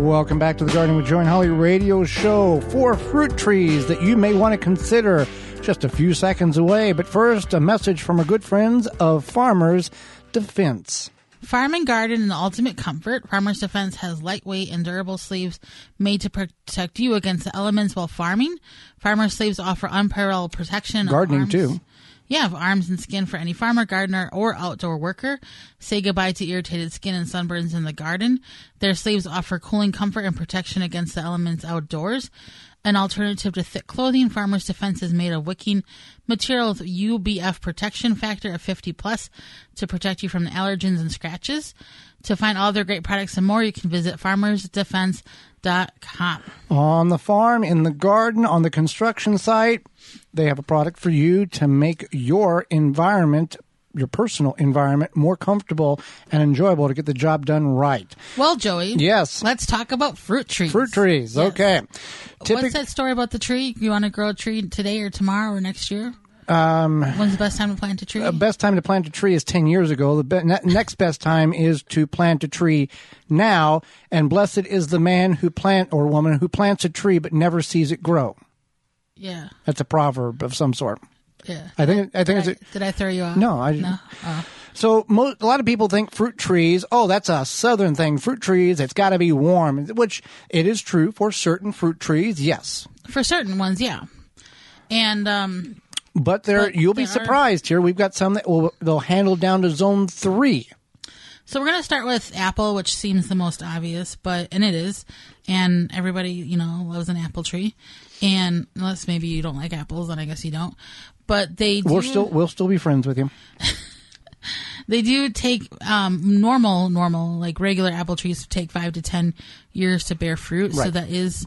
Welcome back to the Gardening with Joe and Holly radio show. 4 fruit trees that you may want to consider just a few seconds away. But first, a message from our good friends of Farmers Defense. Farm and garden in the ultimate comfort. Farmers Defense has lightweight and durable sleeves made to protect you against the elements while farming. Farmer sleeves offer unparalleled protection. Gardening, too. Yeah, of arms and skin for any farmer, gardener, or outdoor worker. Say goodbye to irritated skin and sunburns in the garden. Their sleeves offer cooling comfort and protection against the elements outdoors. An alternative to thick clothing, Farmers Defense is made of wicking material with UBF protection factor of 50+ to protect you from the allergens and scratches. To find all their great products and more, you can visit farmersdefense.com. On the farm, in the garden, on the construction site, they have a product for you to make your environment, your personal environment, more comfortable and enjoyable to get the job done right. Well, Joey. Yes. Let's talk about fruit trees. Fruit trees. Yes. Okay. What's that story about the tree? You want to grow a tree today or tomorrow or next year? When's the best time to plant a tree? Best time to plant a tree is 10 years ago. The next best time is to plant a tree now. And blessed is the man who or woman who plants a tree but never sees it grow. Yeah. That's a proverb of some sort. Yeah. Did I throw you off? No. No? Oh. So a lot of people think fruit trees, that's a southern thing. Fruit trees, it's got to be warm, which it is true for certain fruit trees, yes. For certain ones, yeah. And but you'll be surprised here. We've got some that they'll handle down to zone 3. So we're going to start with apple, which seems the most obvious, and it is. And everybody, loves an apple tree. And unless maybe you don't like apples, then I guess you don't. But we'll still be friends with you. They do take normal, like regular apple trees take 5 to 10 years to bear fruit. Right. So that is,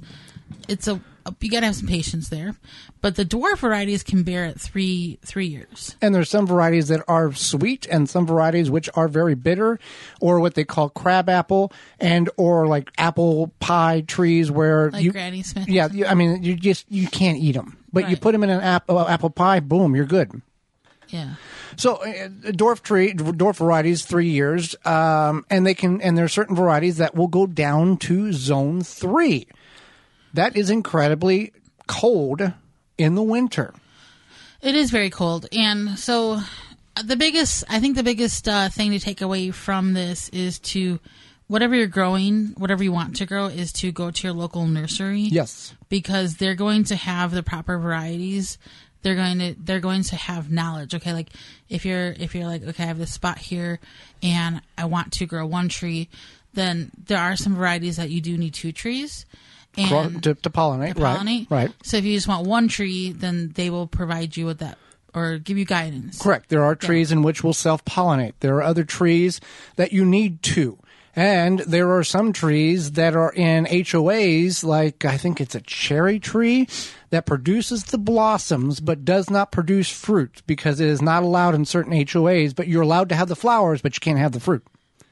you got to have some patience there. But the dwarf varieties can bear at 3 years. And there's some varieties that are sweet and some varieties which are very bitter, or what they call crab apple or like apple pie trees where Granny Smith. Yeah, you can't eat them. But you put them in an apple pie, boom, you're good. Yeah. So dwarf varieties, 3 years, and there are certain varieties that will go down to zone 3. That is incredibly cold in the winter. It is very cold, and so the biggest thing to take away from this is to whatever you're growing, whatever you want to grow, is to go to your local nursery. Yes, because they're going to have the proper varieties. They're going to have knowledge. Okay, like if you're like, okay, I have this spot here and I want to grow 1 tree, then there are some varieties that you do need 2 trees. And to pollinate. Right. So if you just want 1 tree, then they will provide you with that or give you guidance. Correct. There are trees in which will self-pollinate. There are other trees that you need to. And there are some trees that are in HOAs, like I think it's a cherry tree that produces the blossoms but does not produce fruit because it is not allowed in certain HOAs, but you're allowed to have the flowers, but you can't have the fruit.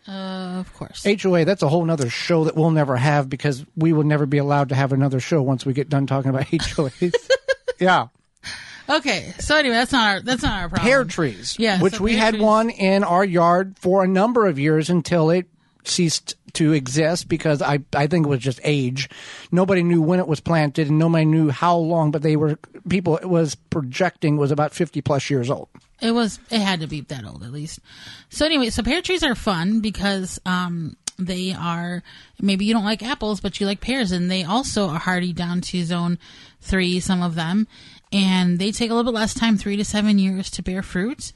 Of course. HOA, that's a whole nother show that we'll never have because we will never be allowed to have another show once we get done talking about HOAs. Yeah. Okay. So anyway, that's not our problem. Pear trees. Yeah. Which we had one in our yard for a number of years until it ceased to exist because I think it was just age. Nobody knew when it was planted and nobody knew how long, but it was projecting was about 50+ years old. It had to be that old at least. So anyway, pear trees are fun because they are, maybe you don't like apples, but you like pears, and they also are hardy down to zone 3, some of them, and they take a little bit less time, 3 to 7 years to bear fruit.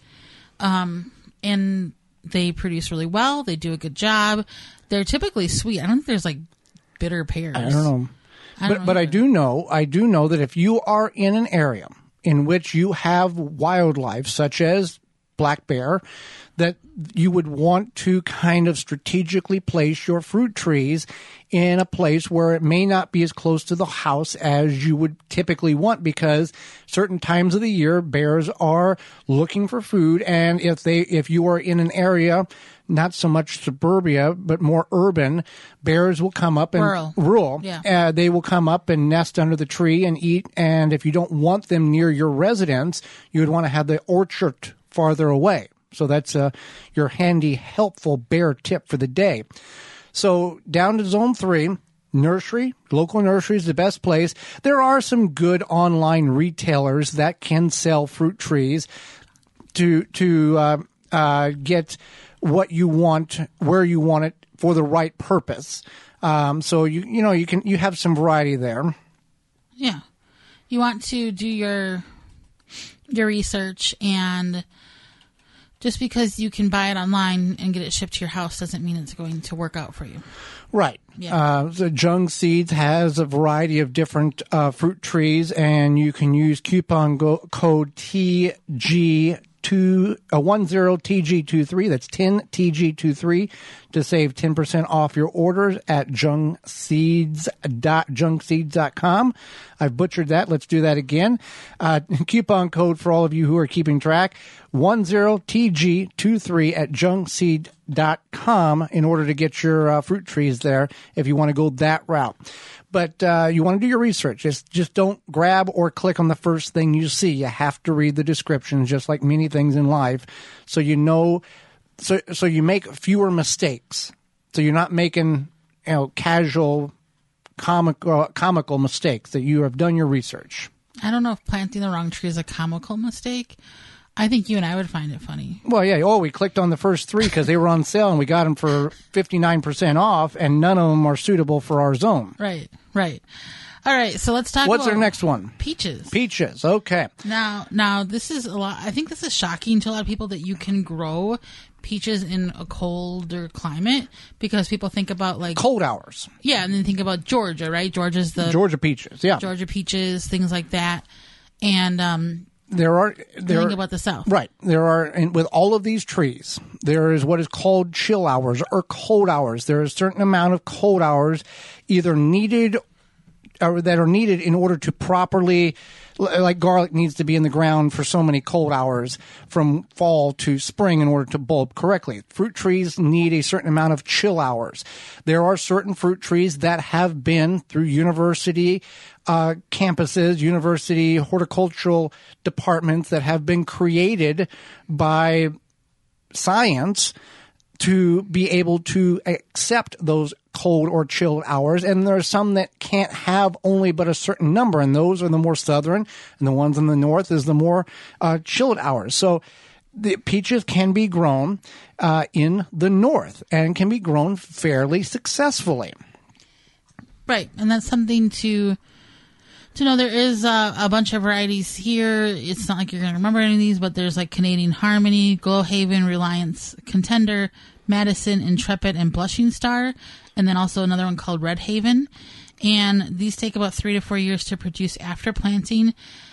And they produce really well. They do a good job. They're typically sweet. I don't think there's like bitter pears. I don't know. But I do know that if you are in an area in which you have wildlife such as black bear, that you would want to kind of strategically place your fruit trees in a place where it may not be as close to the house as you would typically want, because certain times of the year bears are looking for food, and if you are in an area not so much suburbia but more urban, bears will come up and rural. Yeah. They will come up and nest under the tree and eat, and if you don't want them near your residence, you would want to have the orchard farther away. So that's your handy, helpful bear tip for the day. So down to zone 3, nursery. Local nursery is the best place. There are some good online retailers that can sell fruit trees to get what you want, where you want it for the right purpose. So you have some variety there. Yeah. You want to do your research, and just because you can buy it online and get it shipped to your house doesn't mean it's going to work out for you. Right. Yeah. So Jung Seeds has a variety of different fruit trees, and you can use coupon code TG10TG23. That's 10TG23 to save 10% off your orders at jungseeds.com. I've butchered that. Let's do that again. Coupon code for all of you who are keeping track, 10TG23 at jungseed.com in order to get your fruit trees there if you want to go that route. But you want to do your research. Just don't grab or click on the first thing you see. You have to read the descriptions, just like many things in life, so you know. So you make fewer mistakes. So you're not making casual, comical mistakes. That you have done your research. I don't know if planting the wrong tree is a comical mistake. I think you and I would find it funny. Well, yeah. Oh, we clicked on the first 3 because they were on sale, and we got them for 59% off, and none of them are suitable for our zone. Right. All right, so let's talk What's about our next one? Peaches. Peaches, okay. Now this is a lot. I think this is shocking to a lot of people that you can grow peaches in a colder climate, because people think about like cold hours. Yeah, and then think about Georgia, right? Georgia peaches, yeah. Georgia peaches, things like that. And think about the South. Right. There are, and with all of these trees, there is what is called chill hours or cold hours. There is a certain amount of cold hours either needed or that are needed in order to properly, like garlic needs to be in the ground for so many cold hours from fall to spring in order to bulb correctly. Fruit trees need a certain amount of chill hours. There are certain fruit trees that have been through university campuses, university horticultural departments that have been created by science to be able to accept those cold or chilled hours. And there are some that can't have only but a certain number, and those are the more southern, and the ones in the north is the more chilled hours. So the peaches can be grown in the north and can be grown fairly successfully. Right, and that's something to know. There is a bunch of varieties here. It's not like you're going to remember any of these, but there's like Canadian Harmony, Glowhaven, Reliance, Contender, Madison, Intrepid, and Blushing Star, and then also another one called Red Haven. And these take about 3 to 4 years to produce after planting.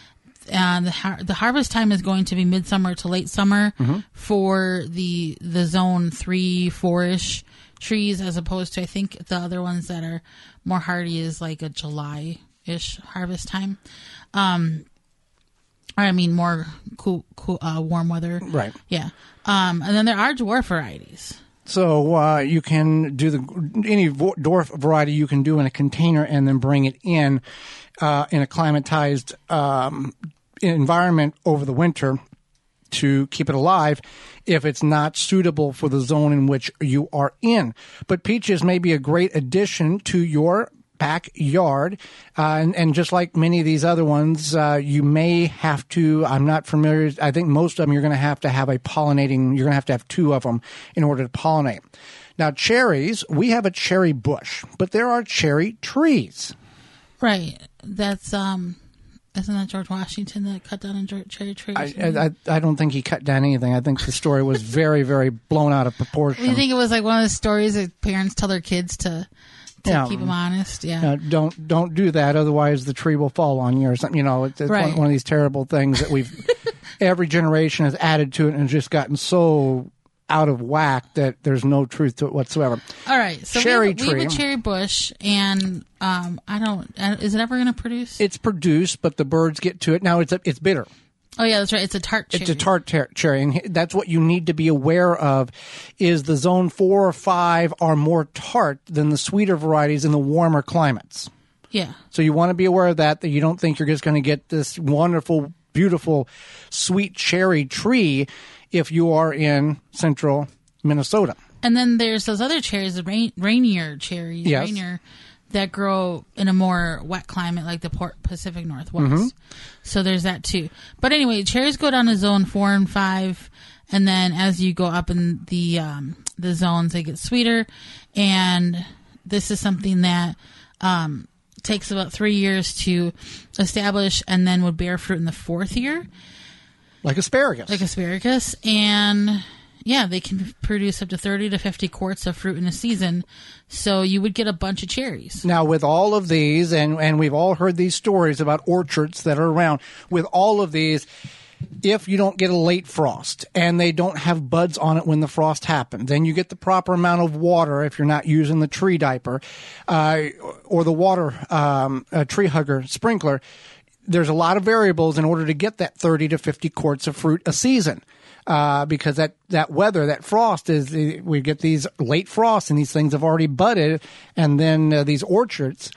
The harvest time is going to be midsummer to late summer for the zone 3-4-ish trees, as opposed to, I think, the other ones that are more hardy is like a July-ish harvest time. More cool, warm weather. Right. Yeah. And then there are dwarf varieties. So you can do any dwarf variety you can do in a container and then bring it in a climatized environment over the winter to keep it alive if it's not suitable for the zone in which you are in. But peaches may be a great addition to your backyard, and just like many of these other ones, you may have to, I'm not familiar, I think most of them you're going to have a pollinating, you're going to have 2 of them in order to pollinate. Now cherries, we have a cherry bush, but there are cherry trees. Right. That's, isn't that George Washington that cut down a cherry tree? I don't think he cut down anything. I think the story was very, very blown out of proportion. You think it was like one of the stories that parents tell their kids to keep them honest? Yeah. Don't do that, otherwise the tree will fall on you or something. It's right. one of these terrible things that every generation has added to it and just gotten so out of whack that there's no truth to it whatsoever. All right. So we have a cherry bush, and is it ever going to produce? It's produced, but the birds get to it. Now it's bitter. Oh, yeah, that's right. It's a tart cherry. It's a tart cherry, and that's what you need to be aware of, is the zone 4 or 5 are more tart than the sweeter varieties in the warmer climates. Yeah. So you want to be aware of that you don't think you're just going to get this wonderful, beautiful, sweet cherry tree if you are in central Minnesota. And then there's those other cherries, the Rainier cherries. Yes. Rainier, that grow in a more wet climate like the Pacific Northwest. So there's that too. But anyway, cherries go down to zone 4 and 5, and then as you go up in the zones, they get sweeter. And this is something that takes about 3 years to establish, and then would bear fruit in the 4th year. Like asparagus. And yeah, they can produce up to 30 to 50 quarts of fruit in a season. So you would get a bunch of cherries. Now, with all of these, and we've all heard these stories about orchards that are around, with all of these, if you don't get a late frost and they don't have buds on it when the frost happened, then you get the proper amount of water if you're not using the tree diaper or the water tree hugger sprinkler. There's a lot of variables in order to get that 30 to 50 quarts of fruit a season. Because that weather, that frost we get these late frosts and these things have already budded. And then these orchards,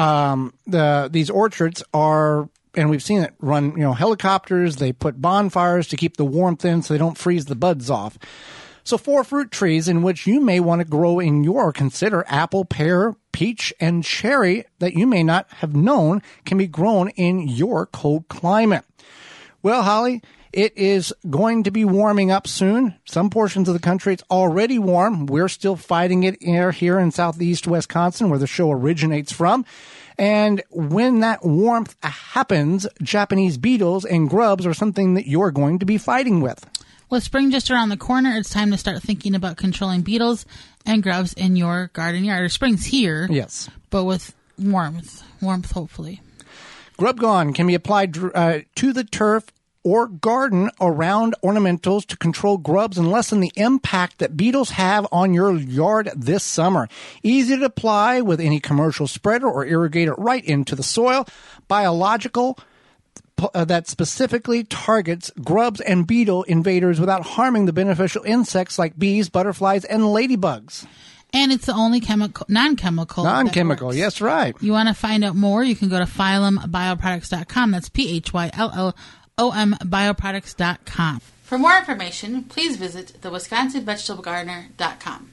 these orchards are, and we've seen it run, helicopters. They put bonfires to keep the warmth in so they don't freeze the buds off. So 4 fruit trees in which you may want to grow consider apple, pear, peach, and cherry that you may not have known can be grown in your cold climate. Well, Holly, it is going to be warming up soon. Some portions of the country, it's already warm. We're still fighting it here in southeast Wisconsin, where the show originates from. And when that warmth happens, Japanese beetles and grubs are something that you're going to be fighting with. With spring just around the corner, it's time to start thinking about controlling beetles and grubs in your garden yard. Spring's here. Yes. But with warmth hopefully. Grub Gone can be applied to the turf or garden around ornamentals to control grubs and lessen the impact that beetles have on your yard this summer. Easy to apply with any commercial spreader or irrigate it right into the soil. Biological that specifically targets grubs and beetle invaders without harming the beneficial insects like bees, butterflies, and ladybugs. And it's the only non-chemical. Non-chemical, yes, right. You want to find out more, you can go to phyllumbioproducts.com. That's PHYLLOM bioproducts.com. For more information, please visit thewisconsinvegetablegardener.com.